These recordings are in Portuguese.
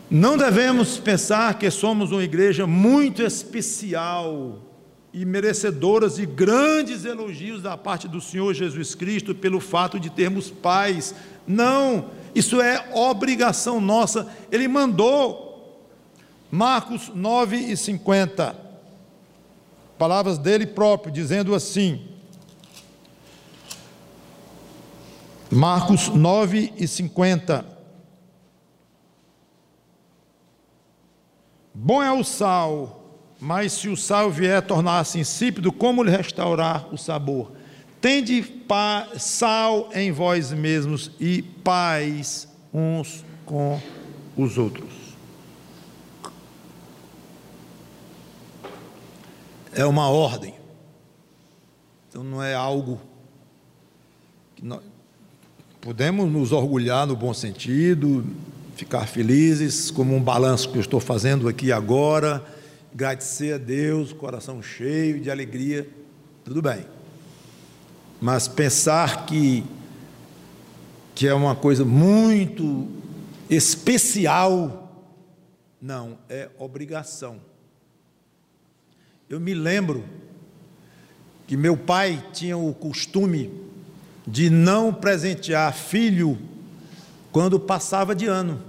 Não devemos pensar que somos uma igreja muito especial e merecedoras de grandes elogios da parte do Senhor Jesus Cristo pelo fato de termos pais. Não, isso é obrigação nossa. Ele mandou, Marcos 9:50, palavras dele próprio, dizendo assim, Marcos 9:50, bom é o sal, mas se o sal vier a tornar-se insípido, como lhe restaurar o sabor? Tende sal em vós mesmos e paz uns com os outros. É uma ordem, então não é algo que nós podemos nos orgulhar no bom sentido, ficar felizes, como um balanço que eu estou fazendo aqui agora, agradecer a Deus, coração cheio de alegria, tudo bem. Mas pensar que é uma coisa muito especial, não, é obrigação. Eu me lembro que meu pai tinha o costume de não presentear filho quando passava de ano.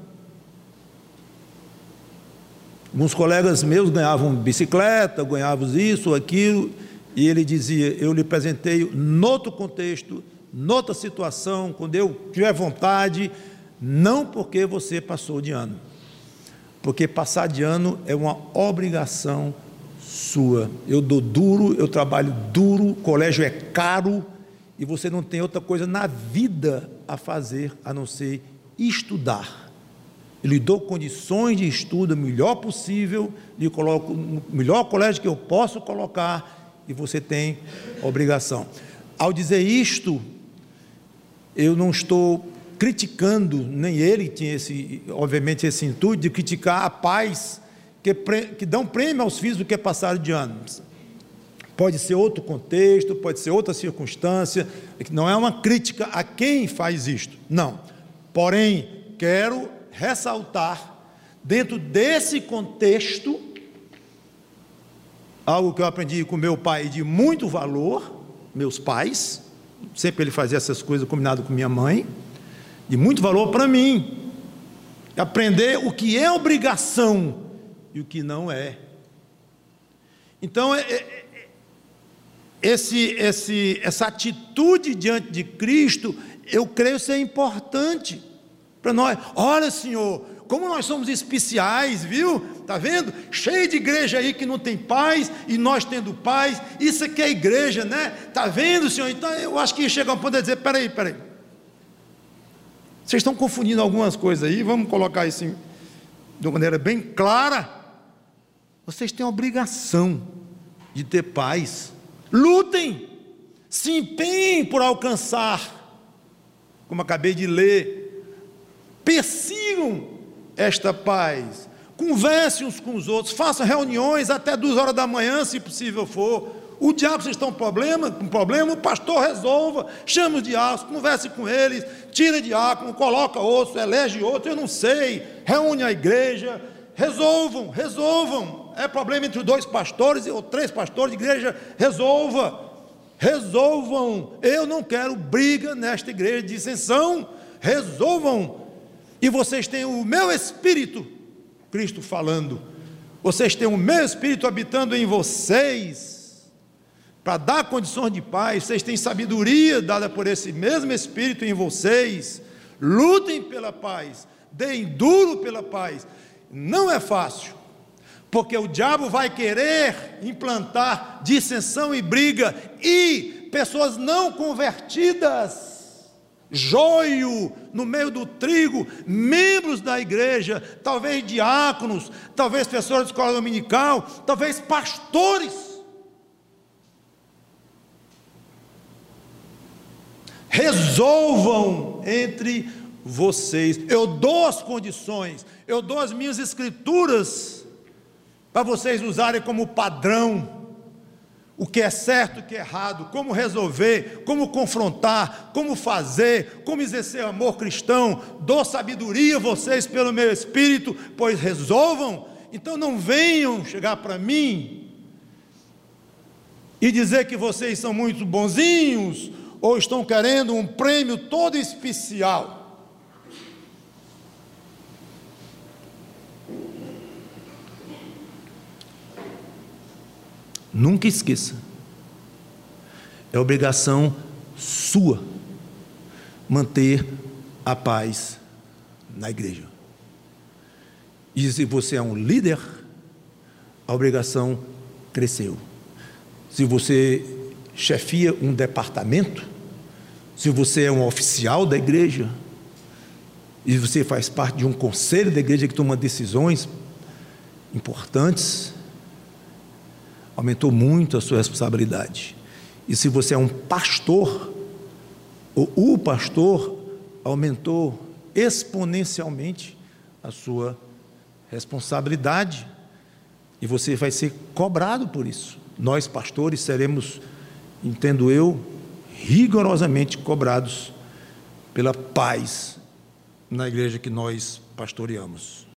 Alguns colegas meus ganhavam bicicleta, ganhavam isso, aquilo, e ele dizia, eu lhe presenteio noutro contexto, noutra situação, quando eu tiver vontade, não porque você passou de ano, porque passar de ano é uma obrigação sua. Eu dou duro, eu trabalho duro, o colégio é caro, e você não tem outra coisa na vida a fazer, a não ser estudar. Eu lhe dou condições de estudo o melhor possível, lhe coloco no melhor colégio que eu posso colocar, e você tem obrigação. Ao dizer isto, eu não estou criticando, nem ele tinha obviamente esse intuito de criticar a pais que dão prêmio aos filhos do que passaram de ano. Pode ser outro contexto, pode ser outra circunstância, não é uma crítica a quem faz isto, não. Porém, quero ressaltar, dentro desse contexto, algo que eu aprendi com meu pai de muito valor, meus pais, sempre ele fazia essas coisas combinado com minha mãe, de muito valor para mim, aprender o que é obrigação e o que não é. Então, essa atitude diante de Cristo, eu creio ser importante para nós. Olha, Senhor, como nós somos especiais, viu? Está vendo? Cheio de igreja aí que não tem paz, e nós tendo paz, isso aqui é igreja, né? Está vendo, Senhor? Então eu acho que chega a um ponto de dizer, peraí, vocês estão confundindo algumas coisas aí, vamos colocar isso de uma maneira bem clara. Vocês têm a obrigação de ter paz, lutem, se empenhem por alcançar, como acabei de ler, persigam esta paz, conversem uns com os outros, façam reuniões até 2 horas da manhã, se possível for. O diabo, vocês estão com problema, o pastor resolva, chame os diáconos, converse com eles, tira diácono, coloca outros, elege outros, eu não sei, reúne a igreja, resolvam, é problema entre 2 pastores ou 3 pastores de igreja, resolvam, eu não quero briga nesta igreja, dissensão, resolvam, e vocês têm o meu Espírito, Cristo falando, vocês têm o meu Espírito habitando em vocês, para dar condições de paz, vocês têm sabedoria dada por esse mesmo Espírito em vocês, lutem pela paz, deem duro pela paz, não é fácil, porque o diabo vai querer implantar dissensão e briga, e pessoas não convertidas, joio no meio do trigo, membros da igreja, talvez diáconos, talvez professores de escola dominical, talvez pastores, resolvam entre vocês. Eu dou as condições, eu dou as minhas escrituras para vocês usarem como padrão, o que é certo, o que é errado, como resolver, como confrontar, como fazer, como exercer amor cristão. Dou sabedoria a vocês pelo meu Espírito, pois resolvam. Então não venham chegar para mim e dizer que vocês são muito bonzinhos, ou estão querendo um prêmio todo especial. Nunca esqueça, é obrigação sua manter a paz na igreja. E se você é um líder, a obrigação cresceu. Se você chefia um departamento, se você é um oficial da igreja, e você faz parte de um conselho da igreja que toma decisões importantes, aumentou muito a sua responsabilidade. E se você é um pastor, ou o pastor, aumentou exponencialmente a sua responsabilidade, e você vai ser cobrado por isso. Nós, pastores, seremos, entendo eu, rigorosamente cobrados pela paz na igreja que nós pastoreamos.